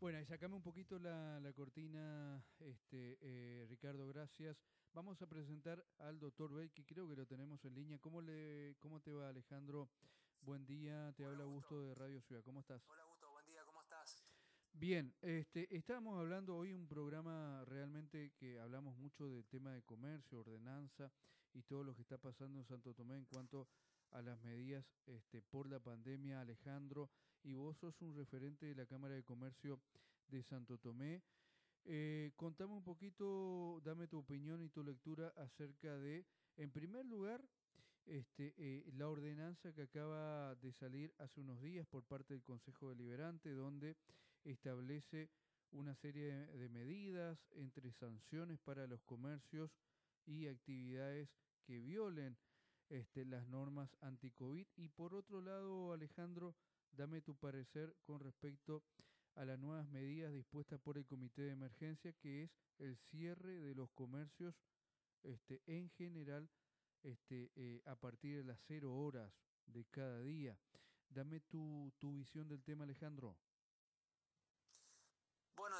Bueno, y sacame un poquito la cortina, Ricardo, gracias. Vamos a presentar al doctor Bey, que creo que lo tenemos en línea. ¿Cómo te va, Alejandro? Buen día, te Hola habla Augusto Augusto. de Radio Ciudad. ¿Cómo estás? Hola Augusto, buen día, ¿cómo estás? Bien, estábamos hablando hoy un programa realmente que hablamos mucho del tema de comercio, ordenanza y todo lo que está pasando en Santo Tomé en cuanto a las medidas por la pandemia, Alejandro, y vos sos un referente de la Cámara de Comercio de Santo Tomé. Contame un poquito, dame tu opinión y tu lectura acerca de, en primer lugar, la ordenanza que acaba de salir hace unos días por parte del Consejo Deliberante, donde establece una serie de medidas entre sanciones para los comercios y actividades que violen las normas anti-COVID. Y por otro lado, Alejandro, dame tu parecer con respecto a las nuevas medidas dispuestas por el Comité de Emergencia, que es el cierre de los comercios en general a partir de las 0 horas de cada día. Dame tu visión del tema, Alejandro. Bueno,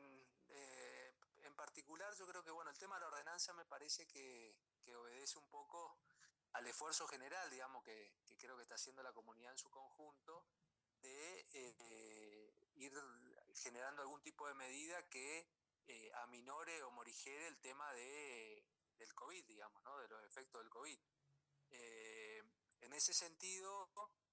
en particular yo creo que bueno, el tema de la ordenanza me parece que obedece un poco al esfuerzo general, digamos, que creo que está haciendo la comunidad en su conjunto, de ir generando algún tipo de medida que aminore o morigere el tema del COVID, digamos, ¿no? De los efectos del COVID. Eh, en ese sentido,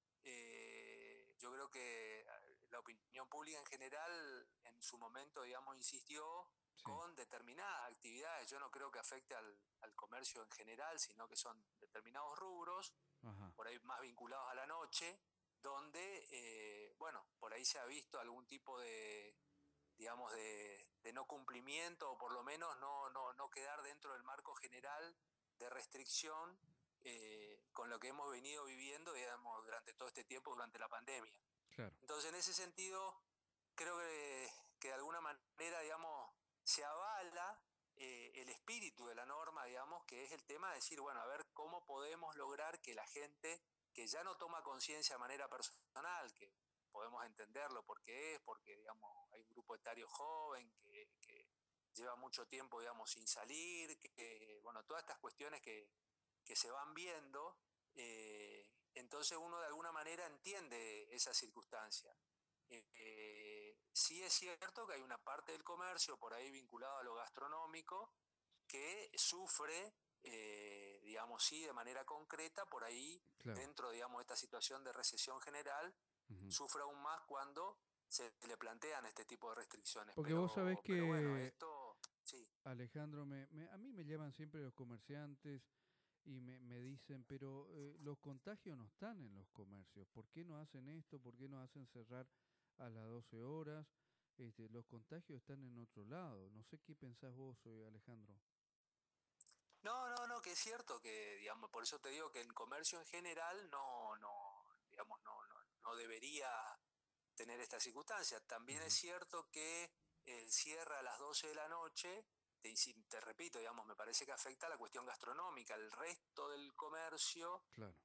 yo creo que la opinión pública en general en su momento, digamos, insistió Sí. con determinadas actividades. Yo no creo que afecte al comercio en general, sino que son determinados rubros, Ajá. por ahí más vinculados a la noche, donde, bueno, por ahí se ha visto algún tipo de, digamos, de no cumplimiento o por lo menos no quedar dentro del marco general de restricción con lo que hemos venido viviendo, digamos, durante todo este tiempo, durante la pandemia. Claro. Entonces, en ese sentido, creo que de alguna manera, digamos, se avala el espíritu de la norma, digamos, que es el tema de decir, bueno, a ver cómo podemos lograr que la gente que ya no toma conciencia de manera personal, que podemos entenderlo porque porque, digamos, hay un grupo etario joven que lleva mucho tiempo, digamos, sin salir, que, bueno, todas estas cuestiones que se van viendo, entonces uno de alguna manera entiende esa circunstancia. Sí es cierto que hay una parte del comercio por ahí vinculado a lo gastronómico que sufre, digamos, sí, de manera concreta, por ahí Claro. dentro, digamos, de esta situación de recesión general, Ujú. sufre aún más cuando se le plantean este tipo de restricciones. Porque vos sabés Pero bueno, que, esto, sí. Alejandro, a mí me llaman siempre los comerciantes y me dicen, pero los contagios no están en los comercios. ¿Por qué no hacen esto? ¿Por qué no hacen cerrar a las 12 horas? Los contagios están en otro lado. No sé qué pensás vos, Alejandro. No, que es cierto que, digamos, por eso te digo que el comercio en general digamos, no debería tener esta circunstancia. También es Ujú. cierto que el cierre a las 12 de la noche, te repito, digamos, me parece que afecta a la cuestión gastronómica. El resto del comercio, Claro.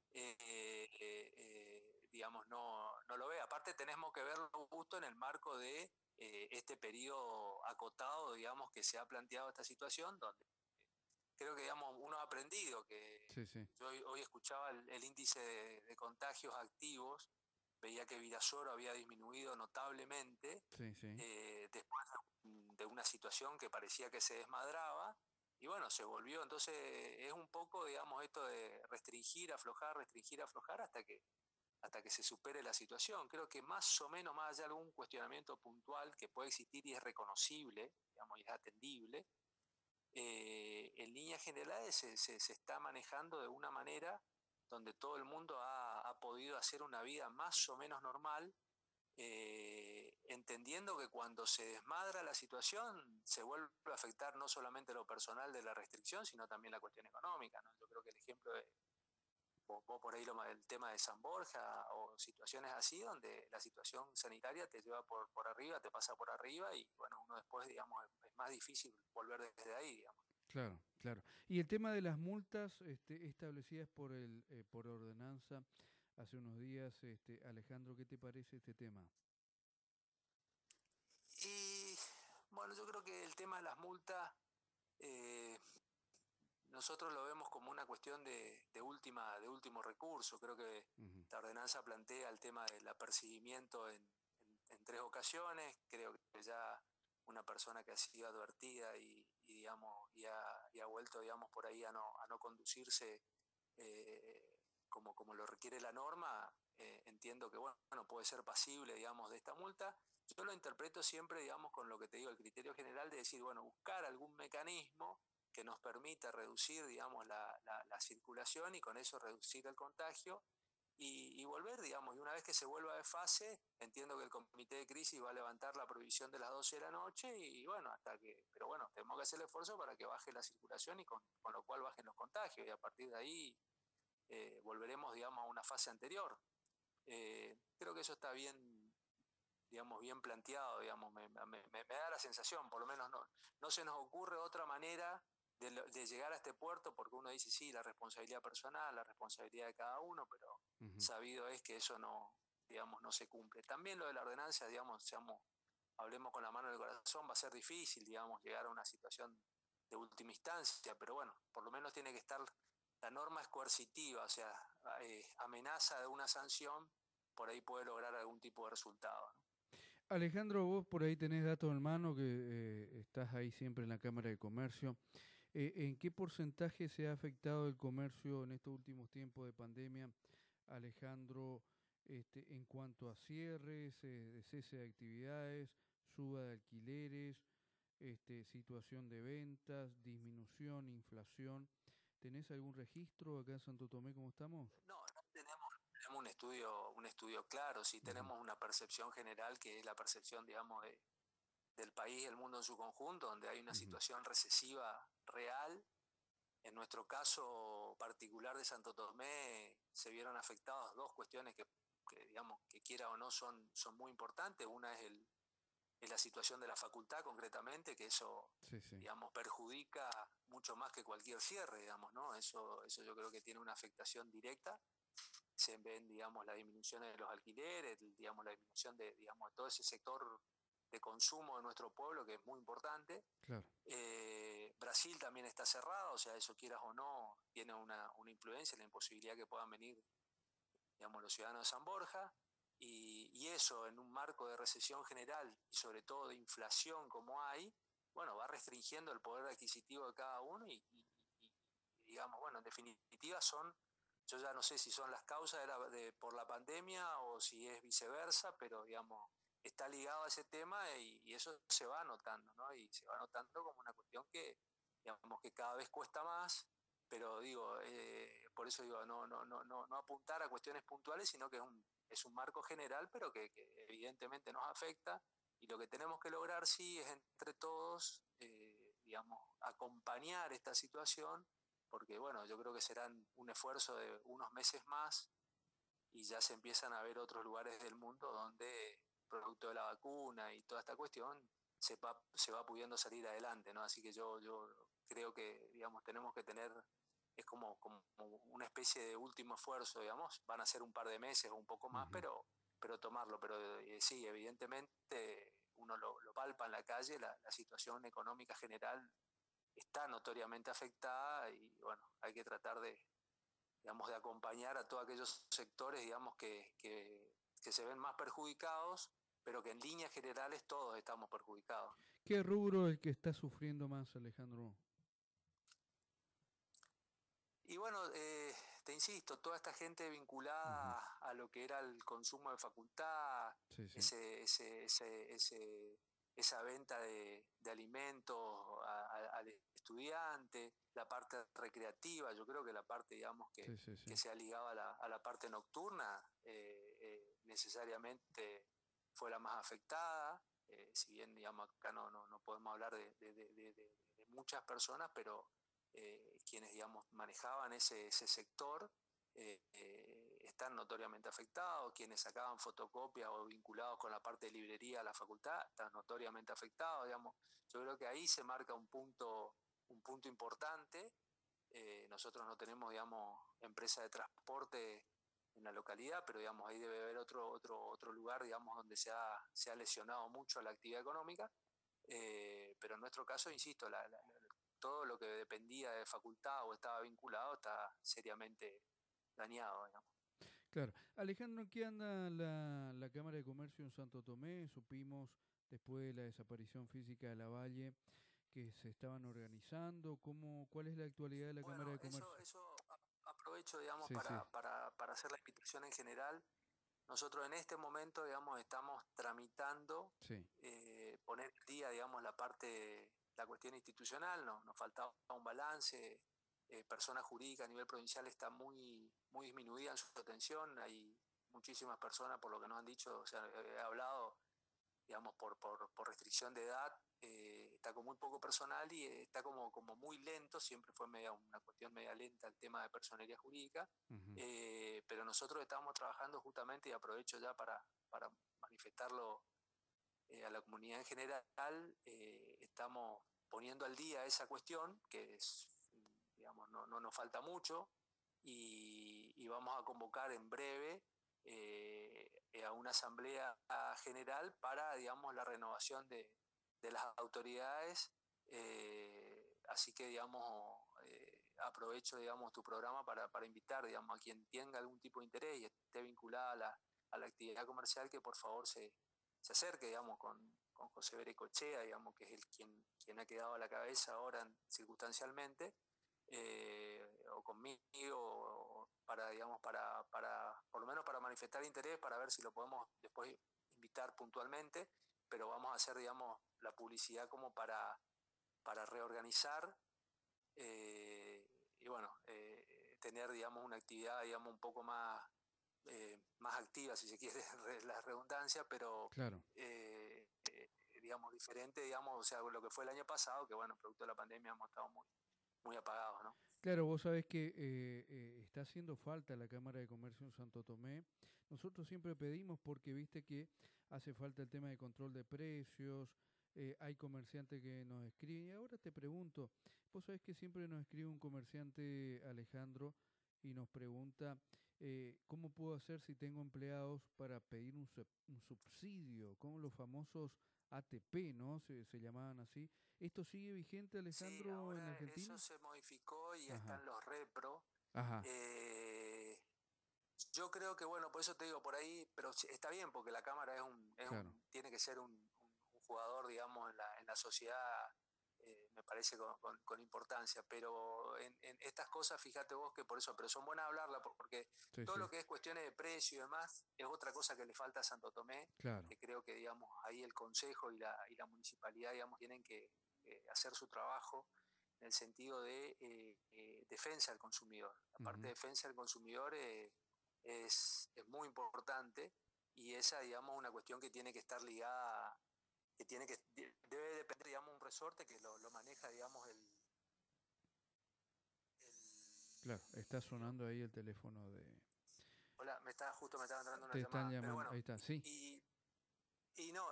digamos, no lo ve. Aparte tenemos que verlo justo en el marco de este periodo acotado, digamos, que se ha planteado esta situación, donde creo que, digamos, uno ha aprendido que Sí, sí. yo hoy escuchaba el índice de contagios activos, veía que Virasoro había disminuido notablemente Sí, sí. después de una situación que parecía que se desmadraba y bueno, se volvió. Entonces es un poco, digamos, esto de restringir, aflojar hasta que se supere la situación. Creo que más o menos, más allá de algún cuestionamiento puntual que puede existir y es reconocible, digamos, y es atendible, en líneas generales se está manejando de una manera donde todo el mundo ha podido hacer una vida más o menos normal, entendiendo que cuando se desmadra la situación se vuelve a afectar no solamente lo personal de la restricción, sino también la cuestión económica, ¿no? Yo creo que el ejemplo de vos por ahí el tema de San Borja o situaciones así donde la situación sanitaria te lleva por arriba, te pasa por arriba y bueno, uno después, digamos, es más difícil volver desde ahí, digamos. Claro, claro. Y el tema de las multas establecidas por ordenanza hace unos días, Alejandro, ¿qué te parece este tema? Bueno, yo creo que el tema de las multas, eh, nosotros lo vemos como una cuestión de último recurso. Creo que Ujú. la ordenanza plantea el tema del apercibimiento en tres ocasiones. Creo que ya una persona que ha sido advertida digamos, y ha vuelto, digamos, por ahí a no conducirse eh, como lo requiere la norma, entiendo que, bueno, puede ser pasible, digamos, de esta multa. Yo lo interpreto siempre, digamos, con lo que te digo, el criterio general de decir, bueno, buscar algún mecanismo que nos permita reducir, digamos, la circulación y con eso reducir el contagio y volver, digamos, y una vez que se vuelva de fase, entiendo que el comité de crisis va a levantar la prohibición de las 12 de la noche y bueno, pero bueno, tenemos que hacer el esfuerzo para que baje la circulación y con lo cual bajen los contagios y a partir de ahí volveremos, digamos, a una fase anterior. Creo que eso está bien, digamos, bien planteado, digamos, me da la sensación, por lo menos no se nos ocurre otra manera de llegar a este puerto, porque uno dice, sí, la responsabilidad personal, la responsabilidad de cada uno, pero Ujú. sabido es que eso no, digamos, no se cumple. También lo de la ordenancia, digamos, hablemos con la mano en el corazón, va a ser difícil, digamos, llegar a una situación de última instancia, pero bueno, por lo menos tiene que estar, la norma es coercitiva, o sea, amenaza de una sanción, por ahí puede lograr algún tipo de resultado, ¿no? Alejandro, vos por ahí tenés datos en mano que estás ahí siempre en la Cámara de Comercio. ¿En qué porcentaje se ha afectado el comercio en estos últimos tiempos de pandemia, Alejandro, en cuanto a cierres, de cese de actividades, suba de alquileres, situación de ventas, disminución, inflación? ¿Tenés algún registro acá en Santo Tomé cómo estamos? No tenemos un estudio claro, sí Ujú, tenemos una percepción general que es la percepción, digamos, del país y el mundo en su conjunto, donde hay una ujú. situación recesiva real. En nuestro caso particular de Santo Tomé se vieron afectadas dos cuestiones digamos, que quiera o no son muy importantes. Una es la situación de la facultad concretamente, que eso, Sí, sí, digamos, perjudica mucho más que cualquier cierre, digamos, ¿no? Eso yo creo que tiene una afectación directa. Se ven, digamos, la disminución de los alquileres, digamos, la disminución digamos, de todo ese sector de consumo de nuestro pueblo, que es muy importante. claro. Brasil también está cerrado, o sea, eso quieras o no, tiene una influencia, la imposibilidad que puedan venir, digamos, los ciudadanos de San Borja, y eso en un marco de recesión general y sobre todo de inflación como hay, bueno, va restringiendo el poder adquisitivo de cada uno y digamos, bueno, en definitiva yo ya no sé si son las causas por la pandemia o si es viceversa, pero digamos, está ligado a ese tema y eso se va notando, ¿no? Y se va notando como una cuestión que, digamos, que cada vez cuesta más, pero digo, por eso digo, no apuntar a cuestiones puntuales, sino que es un marco general, pero que evidentemente nos afecta y lo que tenemos que lograr sí es entre todos, digamos, acompañar esta situación, porque bueno, yo creo que serán un esfuerzo de unos meses más y ya se empiezan a ver otros lugares del mundo donde, producto de la vacuna y toda esta cuestión, se va pudiendo salir adelante, ¿no? Así que yo creo que, digamos, tenemos que tener, es como una especie de último esfuerzo, digamos, van a ser un par de meses o un poco más, Ujú. pero tomarlo, pero sí, evidentemente uno lo palpa en la calle, la situación económica general está notoriamente afectada y bueno, hay que tratar digamos, de acompañar a todos aquellos sectores, digamos, que se ven más perjudicados, pero que en líneas generales todos estamos perjudicados. ¿Qué rubro es el que está sufriendo más, Alejandro? Y bueno, te insisto, toda esta gente Ujú. vinculada a lo que era el consumo de facultad, Sí, sí, esa venta de alimentos al estudiante, la parte recreativa, yo creo que la parte, digamos, sí, sí, sí. que se ha ligado a la parte nocturna, necesariamente fue la más afectada. Si bien, digamos, acá no podemos hablar de muchas personas, pero quienes, digamos, manejaban ese sector están notoriamente afectados, quienes sacaban fotocopias o vinculados con la parte de librería a la facultad están notoriamente afectados, digamos. Yo creo que ahí se marca un punto importante. Nosotros no tenemos, digamos, empresa de transporte en la localidad, pero digamos, ahí debe haber otro lugar, digamos, donde se ha lesionado mucho la actividad económica. pero en nuestro caso, insisto, todo lo que dependía de facultad o estaba vinculado está seriamente dañado, digamos. Claro. Alejandro, ¿en qué anda la Cámara de Comercio en Santo Tomé? Supimos después de la desaparición física de la Valle que se estaban organizando. ¿Cuál es la actualidad de la Cámara Bueno, de Comercio? eso aprovecho, digamos, Sí, sí, para hacer la invitación en general. Nosotros en este momento, digamos, estamos tramitando sí. poner al día, digamos, la cuestión institucional, nos faltaba un balance, persona jurídica a nivel provincial está muy disminuida en su atención, hay muchísimas personas, por lo que nos han dicho, o sea, he hablado, digamos, por restricción de edad, está con muy poco personal y está como muy lento, siempre fue una cuestión media lenta el tema de personería jurídica, Ujú. pero nosotros estamos trabajando justamente, y aprovecho ya para manifestarlo a la comunidad en general, estamos poniendo al día esa cuestión, que es, digamos, no nos falta mucho, y vamos a convocar en breve a una asamblea general para, digamos, la renovación de las autoridades. Así que, digamos, aprovecho, digamos, tu programa para invitar, digamos, a quien tenga algún tipo de interés y esté vinculada a la actividad comercial, que por favor se acerque, digamos, con José Berecochea, digamos, que es quien ha quedado a la cabeza ahora circunstancialmente, o conmigo, o para, digamos, por lo menos para manifestar interés, para ver si lo podemos después invitar puntualmente, pero vamos a hacer, digamos, la publicidad como para reorganizar, y bueno, tener, digamos, una actividad, digamos, un poco más activa, si se quiere, la redundancia, pero Claro. digamos, diferente, digamos, o sea, lo que fue el año pasado, que bueno, producto de la pandemia hemos estado muy apagados, ¿no? Claro, vos sabés que está haciendo falta la Cámara de Comercio en Santo Tomé. Nosotros siempre pedimos porque viste que hace falta el tema de control de precios, hay comerciantes que nos escriben. Y ahora te pregunto, vos sabés que siempre nos escribe un comerciante, Alejandro, y nos pregunta, ¿cómo puedo hacer si tengo empleados para pedir un subsidio? Como los famosos ATP, ¿no? Se llamaban así. ¿Esto sigue vigente, Sí, Alejandro, en ahora eso Argentina? se modificó y Ajá. están los repro. Ajá, Eh, yo creo que, bueno, por eso te digo por ahí, pero sí, está bien, porque la Cámara claro. tiene que ser un jugador, digamos, en la sociedad, me parece con importancia, pero en estas cosas, fíjate vos que por eso, pero son buenas hablarlas, porque Sí, todo sí, lo que es cuestiones de precio y demás es otra cosa que le falta a Santo Tomé, claro. que creo que, digamos, ahí el Consejo y la Municipalidad, digamos, tienen que hacer su trabajo en el sentido de defensa del consumidor. La parte Ujú. de defensa del consumidor es muy importante, y esa, digamos, una cuestión que tiene que estar ligada, debe depender, digamos, un resorte que lo maneja, digamos, Claro, está digamos, sonando ahí el teléfono de... hola, justo me estaba entrando una Te están llamada, pero llamando, bueno, ahí está, sí. y no,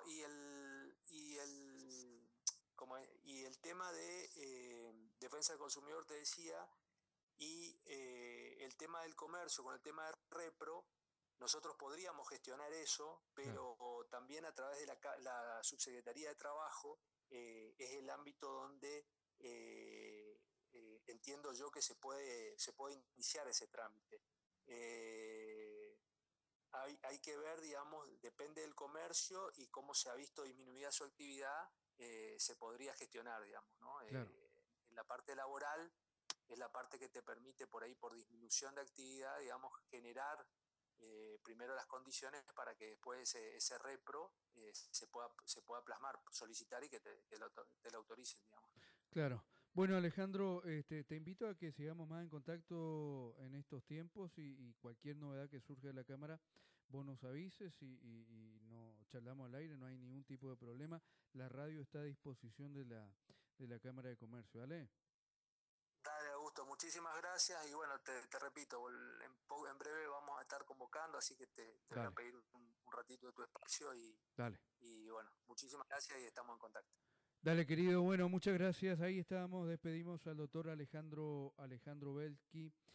y el tema de defensa del consumidor, te decía, y el tema del comercio con el tema de repro, nosotros podríamos gestionar eso, Claro. pero también a través de la Subsecretaría de Trabajo, es el ámbito donde entiendo yo que se puede iniciar ese trámite. Eh, hay que ver, digamos, depende del comercio y cómo se ha visto disminuida su actividad, se podría gestionar, digamos, ¿no? Claro. En la parte laboral es la parte que te permite por ahí, por disminución de actividad, digamos, generar primero las condiciones para que después ese repro se pueda plasmar, solicitar y que te lo autoricen, digamos. Claro. Bueno, Alejandro, te invito a que sigamos más en contacto en estos tiempos y cualquier novedad que surja de la Cámara, vos nos avises y no charlamos al aire, no hay ningún tipo de problema. La radio está a disposición de la Cámara de Comercio, ¿vale? Dale, Augusto, muchísimas gracias y bueno, te repito, en breve vamos a estar convocando, así que te voy a Dale, pedir un ratito de tu espacio dale. y bueno, muchísimas gracias y estamos en contacto. Dale, querido. Bueno, muchas gracias. Ahí estábamos. Despedimos al doctor Alejandro Belki.